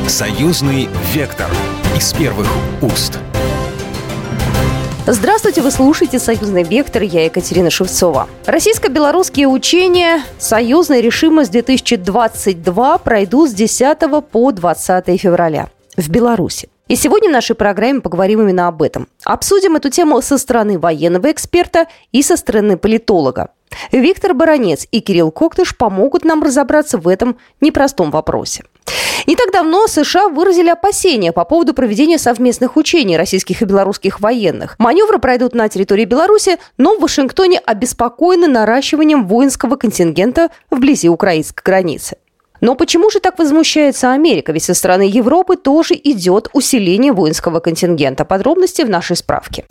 Союзный вектор из первых уст. Здравствуйте, вы слушаете «Союзный вектор», я Екатерина Шевцова. Российско-белорусские учения «Союзная решимость-2022» пройдут с 10 по 20 февраля в Беларуси. И сегодня в нашей программе поговорим именно об этом. Обсудим эту тему со стороны военного эксперта и со стороны политолога. Виктор Баранец и Кирилл Коктыш помогут нам разобраться в этом непростом вопросе. Не так давно США выразили опасения по поводу проведения совместных учений российских и белорусских военных. Маневры пройдут на территории Беларуси, но в Вашингтоне обеспокоены наращиванием воинского контингента вблизи украинской границы. Но почему же так возмущается Америка? Ведь со стороны Европы тоже идет усиление воинского контингента. Подробности в нашей справке.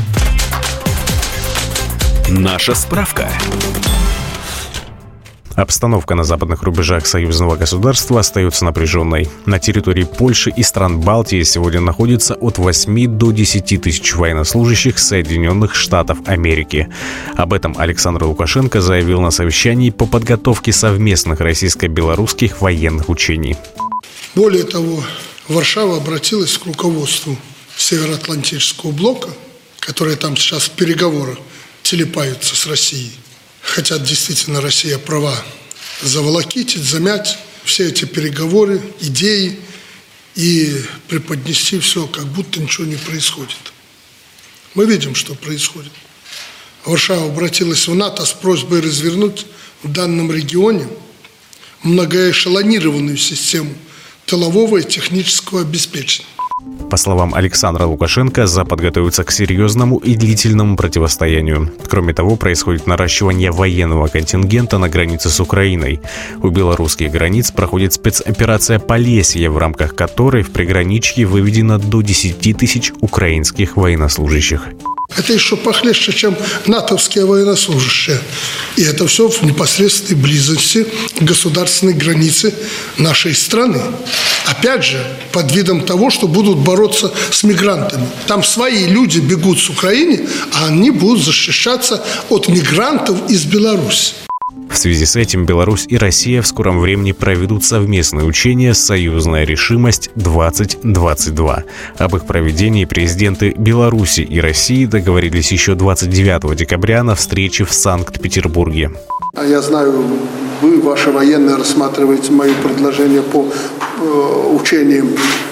Наша справка. Обстановка на западных рубежах союзного государства остается напряженной. На территории Польши и стран Балтии сегодня находится от 8 до 10 тысяч военнослужащих Соединенных Штатов Америки. Об этом Александр Лукашенко заявил на совещании по подготовке совместных российско-белорусских военных учений. Более того, Варшава обратилась к руководству Североатлантического блока, которые там сейчас в переговорах телепаются с Россией. Хотят действительно Россия права заволокитить, замять все эти переговоры, идеи и преподнести все, как будто ничего не происходит. Мы видим, что происходит. Варшава обратилась в НАТО с просьбой развернуть в данном регионе многоэшелонированную систему тылового и технического обеспечения. По словам Александра Лукашенко, Запад готовится к серьезному и длительному противостоянию. Кроме того, происходит наращивание военного контингента на границе с Украиной. У белорусских границ проходит спецоперация «Полесье», в рамках которой в приграничье выведено до 10 тысяч украинских военнослужащих. Это еще похлеще, чем натовские военнослужащие. И это все в непосредственной близости к государственной границе нашей страны. Опять же, под видом того, что будут бороться с мигрантами. Там свои люди бегут с Украины, а они будут защищаться от мигрантов из Беларуси. В связи с этим Беларусь и Россия в скором времени проведут совместное учение «Союзная решимость-2022». Об их проведении президенты Беларуси и России договорились еще 29 декабря на встрече в Санкт-Петербурге. Я знаю, вы, ваши военные, рассматриваете мои предложения по учениям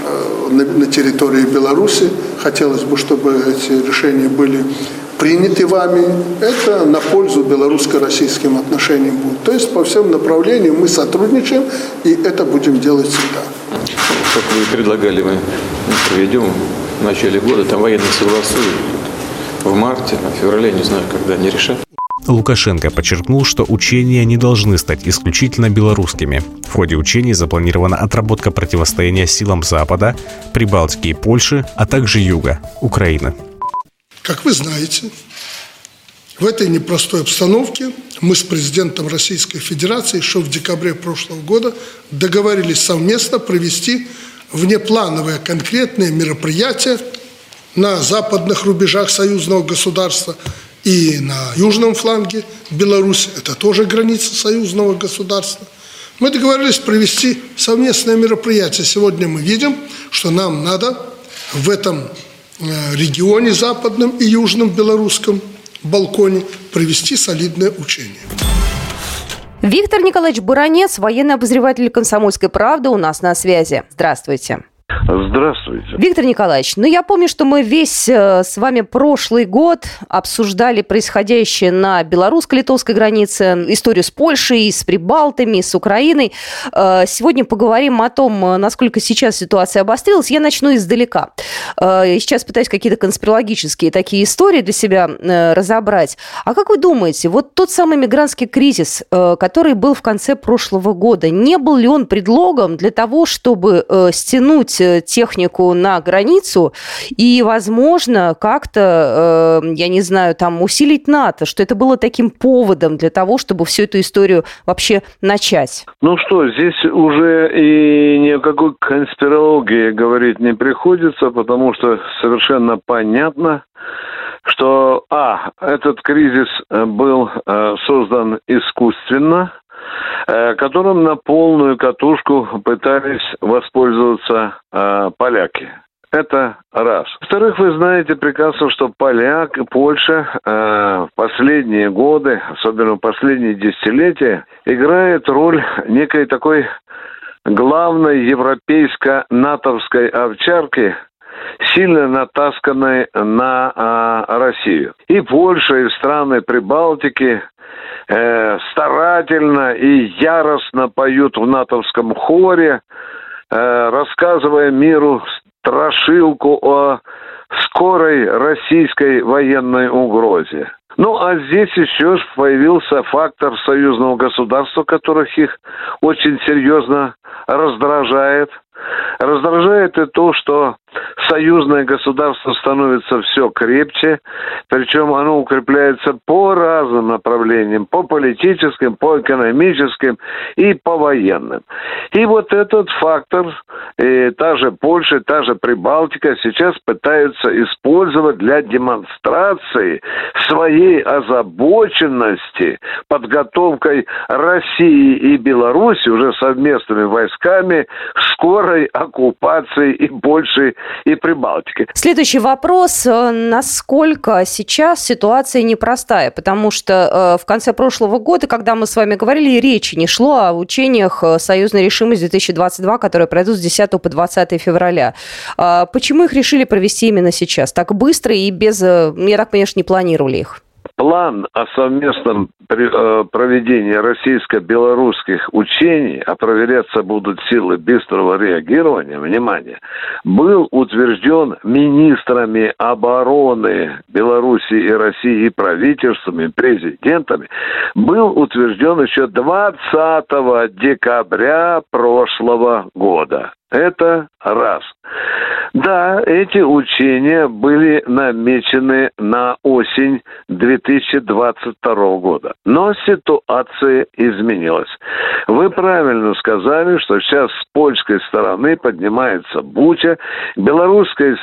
на территории Беларуси. Хотелось бы, чтобы эти решения были приняты вами. Это на пользу белорусско-российским отношениям будет. То есть по всем направлениям мы сотрудничаем, и это будем делать всегда. Как вы предлагали, мы проведем в начале года, там военные согласуют в марте, в феврале, не знаю, когда они решат. Лукашенко подчеркнул, что учения не должны стать исключительно белорусскими. В ходе учений запланирована отработка противостояния силам Запада, Прибалтики и Польши, а также Юга, Украины. Как вы знаете, в этой непростой обстановке мы с президентом Российской Федерации еще в декабре прошлого года договорились совместно провести внеплановые конкретные мероприятия на западных рубежах союзного государства и на южном фланге Беларуси, это тоже граница союзного государства. Мы договорились провести совместное мероприятие. Сегодня мы видим, что нам надо в этом регионе западном и южном белорусском Балконе провести солидное учение. Виктор Николаевич Баранец, военный обозреватель «Комсомольской правды», у нас на связи. Здравствуйте. Здравствуйте. Виктор Николаевич, я помню, что мы весь с вами прошлый год обсуждали происходящее на белорусско-литовской границе, историю с Польшей, с Прибалтами, с Украиной. Сегодня поговорим о том, насколько сейчас ситуация обострилась. Я начну издалека. Сейчас пытаюсь какие-то конспирологические такие истории для себя разобрать. А как вы думаете, вот тот самый мигрантский кризис, который был в конце прошлого года, не был ли он предлогом для того, чтобы стянуть технику на границу и, возможно, как-то, я не знаю, там усилить НАТО, что это было таким поводом для того, чтобы всю эту историю вообще начать? Ну что, здесь уже и ни о какой конспирологии говорить не приходится, потому что совершенно понятно, что этот кризис был создан искусственно, которым на полную катушку пытались воспользоваться поляки. Это раз. Во-вторых, вы знаете прекрасно, что Польша в последние годы, особенно в последние десятилетия, играет роль некой такой главной европейско-натовской овчарки, сильно натасканной на Россию. И Польша, и страны Прибалтики старательно и яростно поют в натовском хоре, рассказывая миру страшилку о скорой российской военной угрозе. Ну, а здесь еще появился фактор союзного государства, которых их очень серьезно раздражает. Раздражает и то, что союзное государство становится все крепче, причем оно укрепляется по разным направлениям, по политическим, по экономическим и по военным. И вот этот фактор, та же Польша, та же Прибалтика сейчас пытаются использовать для демонстрации своей озабоченности подготовкой России и Беларуси уже совместными войсками скорой оккупации и Польши, и Прибалтики. Следующий вопрос. Насколько сейчас ситуация непростая? Потому что в конце прошлого года, когда мы с вами говорили, речи не шло о учениях «Союзная решимость-2022», которые пройдут с 10 по 20 февраля. Почему их решили провести именно сейчас? Так быстро и без... Я так понимаю, что не планировали их. План о совместном проведении российско-белорусских учений, а проверяться будут силы быстрого реагирования, внимание, был утвержден министрами обороны Беларуси и России и правительствами, президентами, был утвержден еще 20 декабря прошлого года. Это раз. Да, эти учения были намечены на осень 2022 года. Но ситуация изменилась. Вы правильно сказали, что сейчас с польской стороны поднимается буча. К белорусской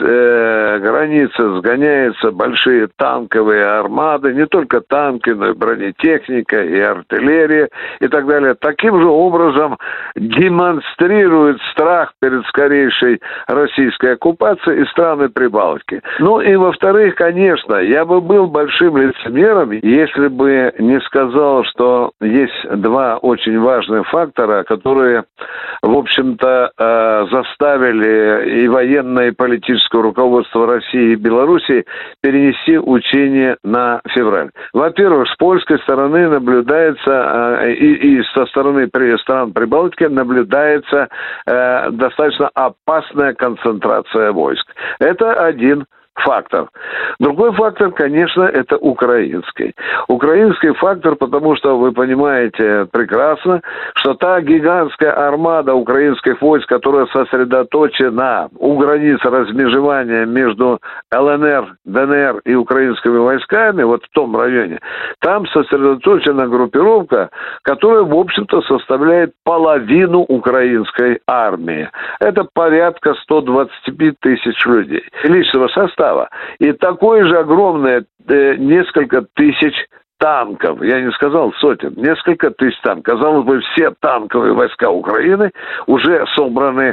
границе сгоняются большие танковые армады. Не только танки, но и бронетехника, и артиллерия, и так далее. Таким же образом демонстрирует страх перед скорейшей российской оккупацией и страны Прибалтики. Ну и во-вторых, конечно, я бы был большим лицемером, если бы не сказал, что есть два очень важных фактора, которые, в общем-то, заставили и военное, и политическое руководство России и Белоруссии перенести учения на февраль. Во-первых, с польской стороны наблюдается, и со стороны стран Прибалтики наблюдается достаточно опасная концентрация войск. Это один фактор. Другой фактор, конечно, это украинский. Украинский фактор, потому что вы понимаете прекрасно, что та гигантская армада украинских войск, которая сосредоточена у границ размежевания между ЛНР, ДНР и украинскими войсками, вот в том районе, там сосредоточена группировка, которая, в общем-то, составляет половину украинской армии. Это порядка 125 тысяч людей личного состава. И такое же огромное несколько тысяч танков, я не сказал сотен, несколько тысяч танков. Казалось бы, все танковые войска Украины уже собраны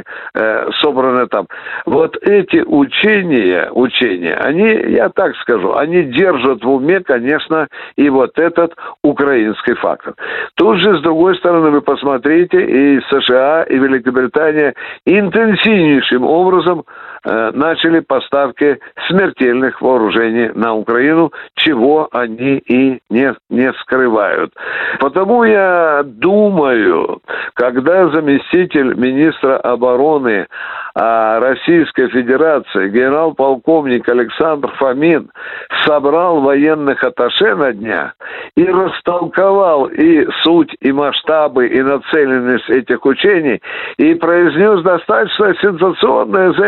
там. Вот эти учения, они, я так скажу, они держат в уме, конечно, и вот этот украинский фактор. Тут же, с другой стороны, вы посмотрите, и США, и Великобритания интенсивнейшим образом начали поставки смертельных вооружений на Украину, чего они и не скрывают. Потому я думаю, когда заместитель министра обороны Российской Федерации, генерал-полковник Александр Фомин, собрал военных атташе на днях и растолковал и суть, и масштабы, и нацеленность этих учений, и произнес достаточно сенсационное заявление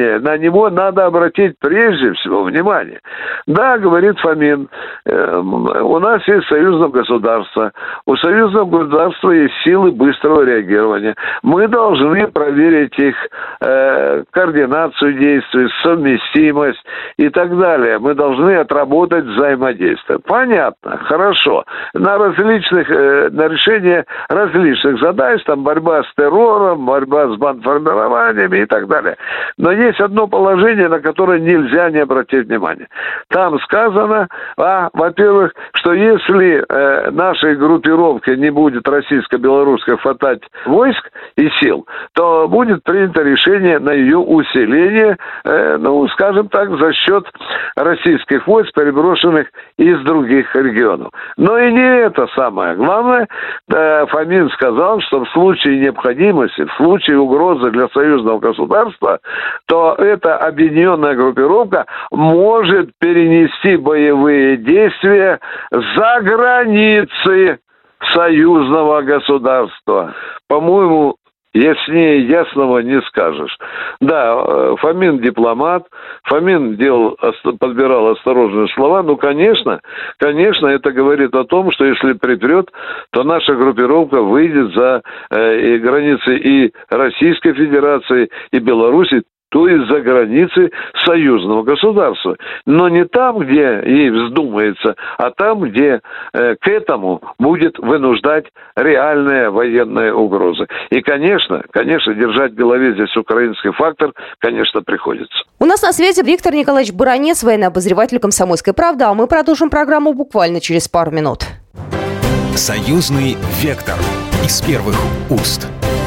внимание, на него надо обратить прежде всего внимание. Да, говорит Фомин, у нас есть союзное государство. У союзного государства есть силы быстрого реагирования. Мы должны проверить их координацию действий, совместимость и так далее. Мы должны отработать взаимодействие. Понятно, хорошо. На решение различных задач, там борьба с террором, борьба с бандформированиями и так далее. Но есть одно положение, на которое нельзя не обратить внимание. Там сказано, во-первых, что если нашей группировке не будет российско-белорусской хватать войск и сил, то будет принято решение на ее усиление, скажем так, за счет российских войск, переброшенных из других регионов. Но и не это самое главное. Фомин сказал, что в случае необходимости, в случае угрозы для союзного государства, то эта объединенная группировка может перенести боевые действия за границы союзного государства. По-моему, яснее ясного не скажешь. Да, Фомин дипломат, Фомин подбирал осторожные слова, но, конечно, это говорит о том, что если припрет, то наша группировка выйдет за границы и Российской Федерации, и Беларуси, то есть за границы союзного государства. Но не там, где ей вздумается, а там, где к этому будет вынуждать реальная военная угроза. И, конечно, держать в голове здесь украинский фактор, конечно, приходится. У нас на связи Виктор Николаевич Баранец, военный обозреватель «Комсомольской правды», а мы продолжим программу буквально через пару минут. Союзный вектор из первых уст.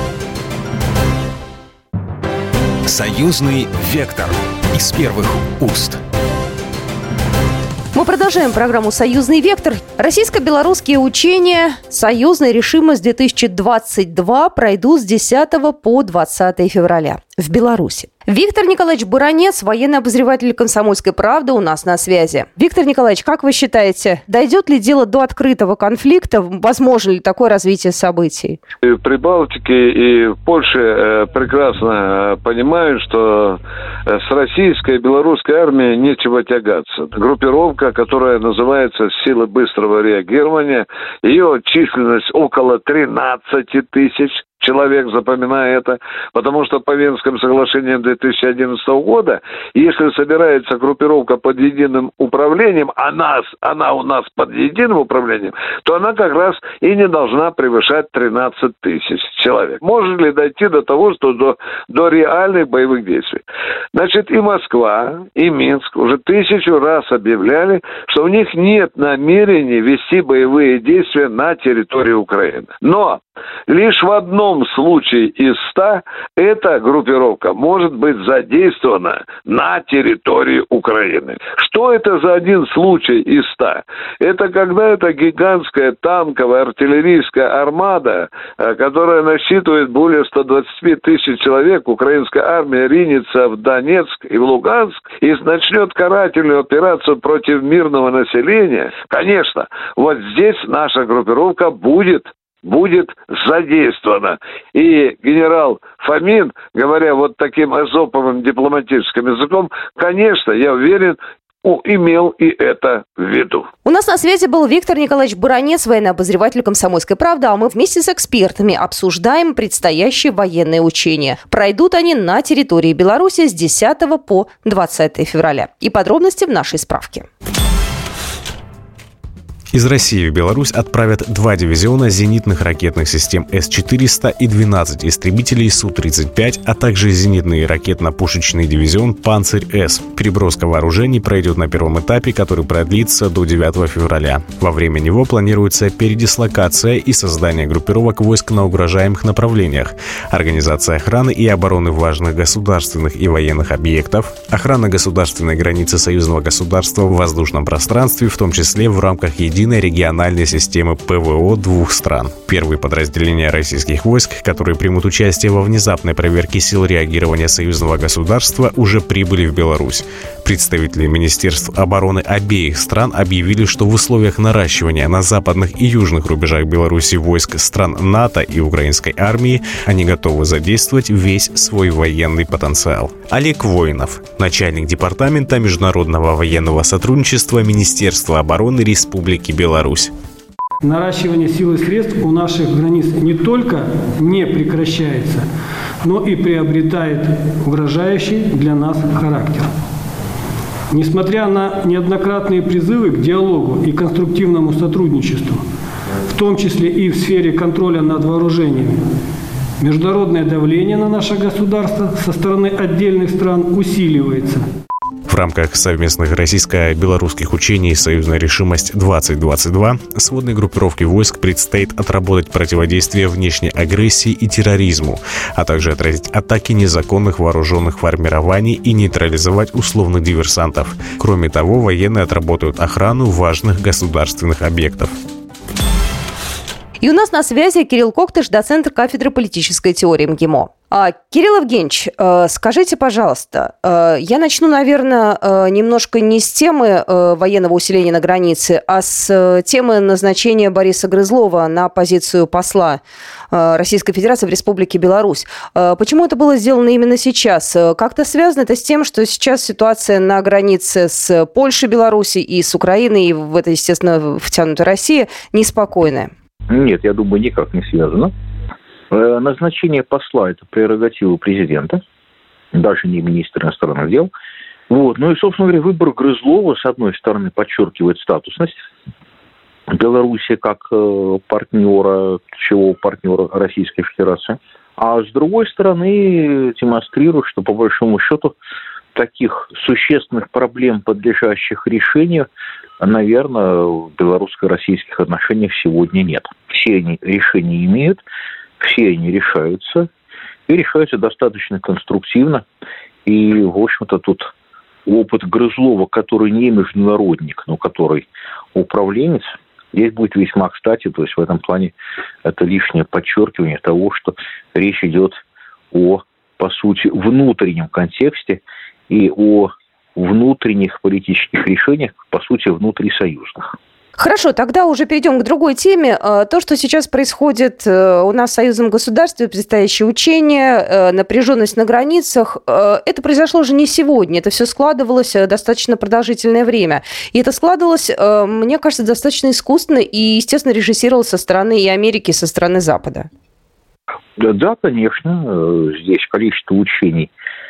Союзный вектор из первых уст. Мы продолжаем программу «Союзный вектор». Российско-белорусские учения «Союзная решимость-2022» пройдут с 10 по 20 февраля в Беларуси. Виктор Николаевич Баранец, военный обозреватель «Комсомольской правды», у нас на связи. Виктор Николаевич, как вы считаете, дойдет ли дело до открытого конфликта? Возможно ли такое развитие событий? В Прибалтике и в Польше прекрасно понимают, что с российской и белорусской армией нечего тягаться. Группировка, которая называется «Силы быстрого реагирования», ее численность около 13 тысяч человек, запоминая это, потому что по Венским соглашениям 2011 года, если собирается группировка под единым управлением, она у нас под единым управлением, то она как раз и не должна превышать 13 тысяч человек. Может ли дойти до того, что до реальных боевых действий? Значит, и Москва, и Минск уже 1000 раз объявляли, что у них нет намерения вести боевые действия на территории Украины. Но лишь в одном случае из 100 эта группировка может быть задействована на территории Украины. Что это за один случай из 100? Это когда эта гигантская танковая артиллерийская армада, которая насчитывает более 125 тысяч человек, украинская армия ринется в Донецк и в Луганск и начнет карательную операцию против мирного населения. Конечно, вот здесь наша группировка будет задействована. И генерал Фомин, говоря вот таким эзоповым дипломатическим языком, конечно, я уверен, имел и это в виду. У нас на связи был Виктор Николаевич Баранец, военный обозреватель «Комсомольской правды», а мы вместе с экспертами обсуждаем предстоящие военные учения. Пройдут они на территории Беларуси с 10 по 20 февраля. И подробности в нашей справке. Из России в Беларусь отправят 2 дивизиона зенитных ракетных систем С-400 и 12 истребителей Су-35, а также зенитный ракетно-пушечный дивизион «Панцирь-С». Переброска вооружений пройдет на первом этапе, который продлится до 9 февраля. Во время него планируется передислокация и создание группировок войск на угрожаемых направлениях, организация охраны и обороны важных государственных и военных объектов, охрана государственной границы союзного государства в воздушном пространстве, в том числе в рамках единой региональной системы ПВО 2 стран. Первые подразделения российских войск, которые примут участие во внезапной проверке сил реагирования союзного государства, уже прибыли в Беларусь. Представители Министерств обороны обеих стран объявили, что в условиях наращивания на западных и южных рубежах Беларуси войск стран НАТО и украинской армии они готовы задействовать весь свой военный потенциал. Олег Воинов, начальник департамента международного военного сотрудничества Министерства обороны Республики Беларусь. Наращивание сил и средств у наших границ не только не прекращается, но и приобретает угрожающий для нас характер. Несмотря на неоднократные призывы к диалогу и конструктивному сотрудничеству, в том числе и в сфере контроля над вооружениями, международное давление на наше государство со стороны отдельных стран усиливается. В рамках совместных российско-белорусских учений «Союзная решимость-2022» сводной группировке войск предстоит отработать противодействие внешней агрессии и терроризму, а также отразить атаки незаконных вооруженных формирований и нейтрализовать условных диверсантов. Кроме того, военные отработают охрану важных государственных объектов. И у нас на связи Кирилл Коктыш, доцент кафедры политической теории МГИМО. Кирилл Евгеньевич, скажите, пожалуйста, я начну, наверное, немножко не с темы военного усиления на границе, а с темы назначения Бориса Грызлова на позицию посла Российской Федерации в Республике Беларусь. Почему это было сделано именно сейчас? Как-то связано это с тем, что сейчас ситуация на границе с Польшей, Беларусью и с Украиной, и в это, естественно, втянута Россия, неспокойная? Нет, я думаю, никак не связано. Назначение посла – это прерогатива президента, даже не министра иностранных дел. Вот. Ну и, собственно говоря, выбор Грызлова, с одной стороны, подчеркивает статусность Беларуси как партнера, ключевого партнера Российской Федерации, а с другой стороны, демонстрирует, что, по большому счету, таких существенных проблем, подлежащих решению, наверное, в белорусско-российских отношениях сегодня нет. Все они решения имеют, все они решаются, и решаются достаточно конструктивно. И, в общем-то, тут опыт Грызлова, который не международник, но который управленец, здесь будет весьма кстати. То есть в этом плане это лишнее подчеркивание того, что речь идет о, по сути, внутреннем контексте и о внутренних политических решениях, по сути, внутрисоюзных. Хорошо, тогда уже перейдем к другой теме. То, что сейчас происходит у нас в союзном государстве, предстоящие учения, напряженность на границах, это произошло уже не сегодня. Это все складывалось достаточно продолжительное время. И это складывалось, мне кажется, достаточно искусственно и, естественно, режиссировалось со стороны и Америки, и со стороны Запада. Да, конечно. Здесь количество учений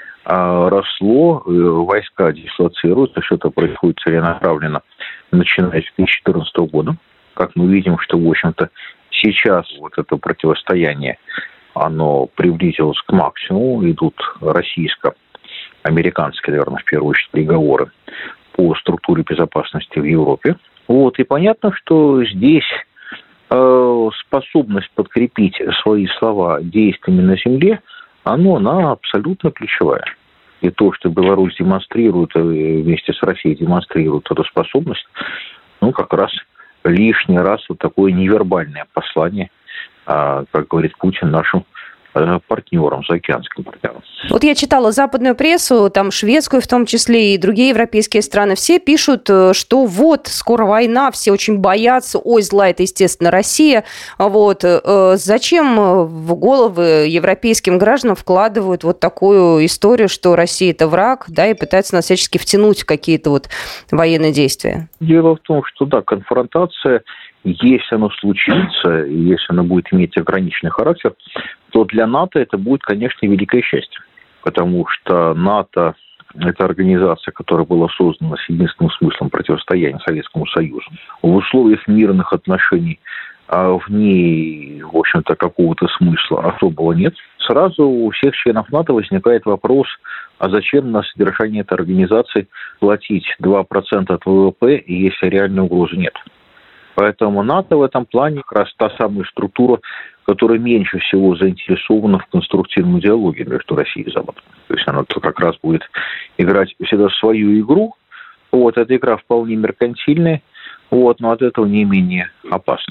росло, войска дислоцируются, все это происходит целенаправленно, начиная с 2014 года. Как мы видим, что, в общем-то, сейчас вот это противостояние, оно приблизилось к максимуму, идут российско-американские, наверное, в первую очередь, переговоры по структуре безопасности в Европе. Вот, и понятно, что здесь способность подкрепить свои слова действиями на земле, она абсолютно ключевая. И то, что Беларусь демонстрирует, вместе с Россией демонстрирует эту способность, как раз лишний раз вот такое невербальное послание, как говорит Путин, нашим партнерам, заокеанским партнерам. Вот я читала западную прессу, там шведскую в том числе, и другие европейские страны. Все пишут, что вот, скоро война, все очень боятся. Ой, зла, это, естественно, Россия. Вот. Зачем в головы европейским гражданам вкладывают вот такую историю, что Россия – это враг, да, и пытаются нас всячески втянуть в какие-то вот военные действия? Дело в том, что, да, конфронтация, если она случится, и если она будет иметь ограниченный характер, то для НАТО это будет, конечно, великое счастье. Потому что НАТО – это организация, которая была создана с единственным смыслом противостояния Советскому Союзу. В условиях мирных отношений в ней, в общем-то, какого-то смысла особого нет. Сразу у всех членов НАТО возникает вопрос, а зачем на содержание этой организации платить 2% от ВВП, если реальной угрозы нет? Поэтому НАТО в этом плане как раз та самая структура, которая меньше всего заинтересована в конструктивном диалоге между Россией и Западом. То есть она как раз будет играть всегда свою игру. Вот, эта игра вполне меркантильная, но от этого не менее опасная.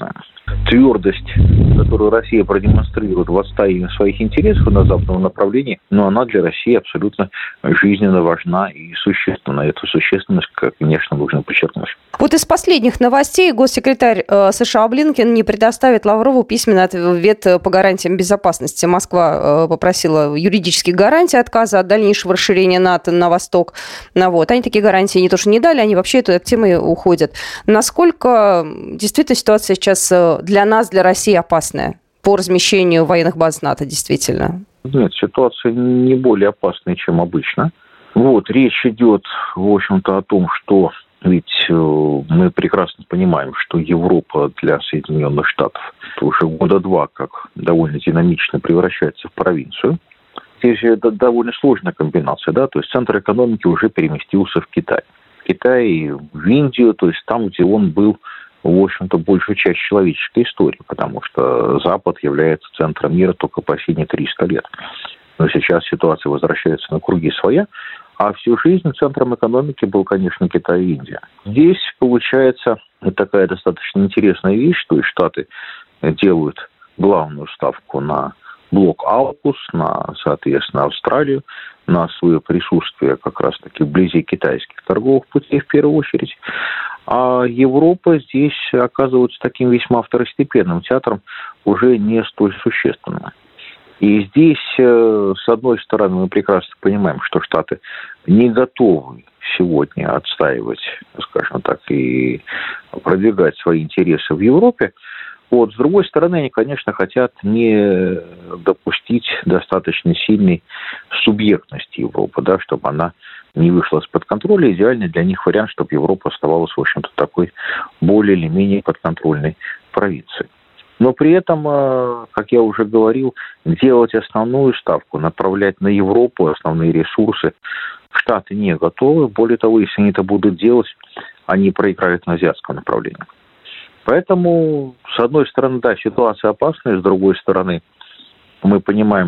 твердость, которую Россия продемонстрирует в отстаивании своих интересов на западном направлении, но она для России абсолютно жизненно важна и существенна. Эту существенность, конечно, нужно подчеркнуть. Вот из последних новостей госсекретарь США Блинкен не предоставит Лаврову письменный ответ по гарантиям безопасности. Москва попросила юридических гарантий отказа от дальнейшего расширения НАТО на восток. Они такие гарантии не то что не дали, они вообще от темы уходят. Насколько действительно ситуация сейчас для нас, для России опасная по размещению военных баз НАТО действительно? Нет, ситуация не более опасная, чем обычно. Речь идет, в общем-то, о том, что ведь мы прекрасно понимаем, что Европа для Соединенных Штатов уже года два как довольно динамично превращается в провинцию. Здесь это довольно сложная комбинация, да, то есть центр экономики уже переместился в Китай. В Китай, в Индию, то есть там, где он был, в общем-то, большую часть человеческой истории, потому что Запад является центром мира только последние 300 лет. Но сейчас ситуация возвращается на круги своя, а всю жизнь центром экономики был, конечно, Китай и Индия. Здесь получается такая достаточно интересная вещь, что и Штаты делают главную ставку на блок AUKUS, на, соответственно, Австралию, на свое присутствие как раз-таки вблизи китайских торговых путей в первую очередь. А Европа здесь оказывается таким весьма второстепенным театром, уже не столь существенным. И здесь, с одной стороны, мы прекрасно понимаем, что Штаты не готовы сегодня отстаивать, скажем так, и продвигать свои интересы в Европе. С другой стороны, они, конечно, хотят не допустить достаточно сильной субъектности Европы, да, чтобы она не вышла из-под контроля. Идеальный для них вариант, чтобы Европа оставалась, в общем-то, такой более или менее подконтрольной провинцией. Но при этом, как я уже говорил, делать основную ставку, направлять на Европу основные ресурсы Штаты не готовы. Более того, если они это будут делать, они проиграют на азиатском направлении. Поэтому, с одной стороны, да, ситуация опасная, с другой стороны, мы понимаем,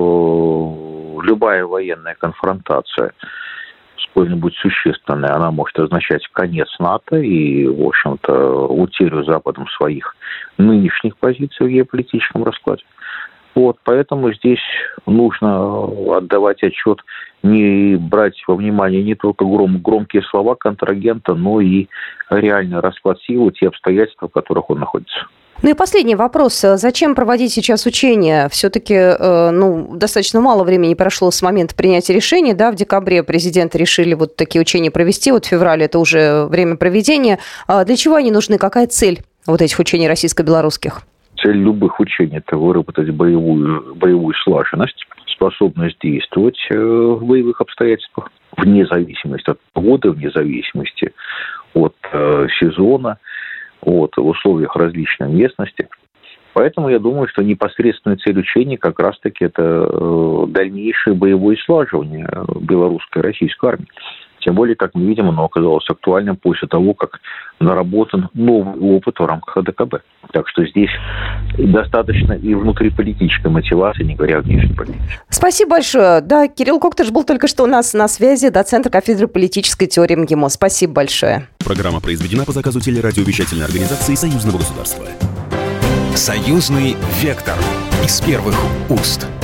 что любая военная конфронтация, сколь-нибудь существенная, она может означать конец НАТО и, в общем-то, утерю Западом своих нынешних позиций в геополитическом раскладе. Поэтому здесь нужно отдавать отчет, не брать во внимание не только громкие слова контрагента, но и реальный расклад сил, те обстоятельства, в которых он находится. И последний вопрос. Зачем проводить сейчас учения? Все-таки достаточно мало времени прошло с момента принятия решения. Да, в декабре президенты решили такие учения провести. В феврале это уже время проведения. Для чего они нужны? Какая цель этих учений российско-белорусских? Цель любых учений – это выработать боевую слаженность, способность действовать в боевых обстоятельствах, вне зависимости от погоды, вне зависимости от сезона, в условиях различной местности. Поэтому я думаю, что непосредственная цель учений как раз-таки это дальнейшее боевое слаживание белорусской и российской армии. Тем более, как мы видим, оно оказалось актуальным после того, как наработан новый опыт в рамках АДКБ. Так что здесь достаточно и внутриполитической мотивации, не говоря о внешнеполитической. Спасибо большое. Да, Кирилл Коктыш был только что у нас на связи, доцент кафедры политической теории МГИМО. Спасибо большое. Программа произведена по заказу телерадиовещательной организации Союзного государства. Союзный вектор из первых уст.